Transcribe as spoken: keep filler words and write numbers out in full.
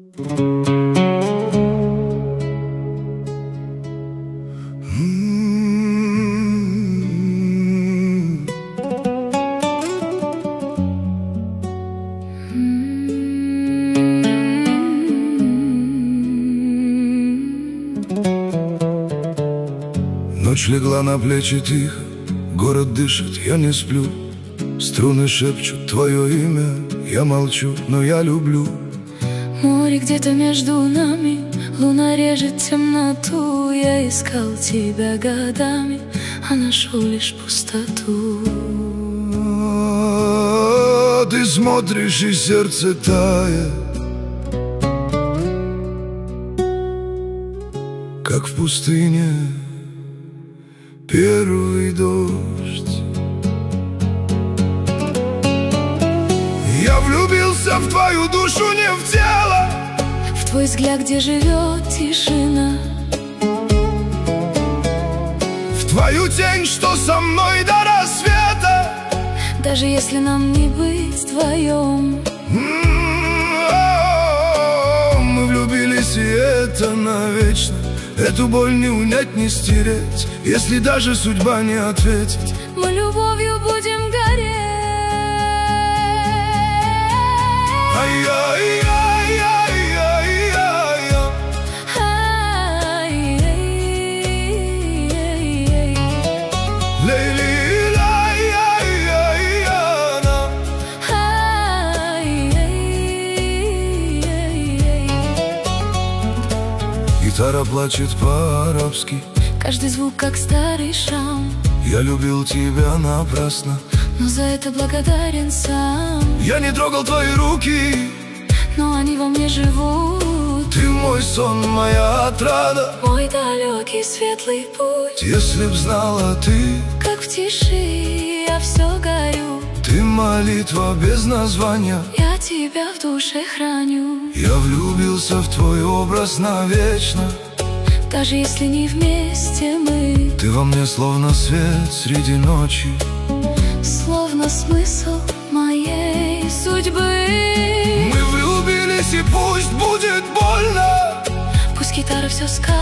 Ночь легла на плечи тихо, город дышит, я не сплю. Струны шепчут твое имя, я молчу, но я люблю. Море где-то между нами, луна режет темноту. Я искал тебя годами, а нашел лишь пустоту. Ты смотришь, и сердце тает, как в пустыне первый дождь. Я влюбился в твою душу, не в тело, в твой взгляд, где живет тишина, в твою тень, что со мной до рассвета. Даже если нам не быть вдвоем. Мы влюбились, и это навечно. Эту боль не унять, не стереть, если даже судьба не ответит. Мы любовью будем гореть. Гитара плачет по-арабски, каждый звук как старый шрам. Я любил тебя напрасно, но за это благодарен сам. Я не трогал твои руки, но они во мне живут. Ты мой сон, моя отрада, мой далекий светлый путь. Если б знала ты, как в тиши я все горю. Ты молитва без названия, я тебя в душе храню. Я влюбился в твой образ навечно, даже если не вместе мы. Ты во мне словно свет среди ночи, словно смысл моей судьбы. Мы влюбились, и пусть будет больно, пусть гитара все скажет.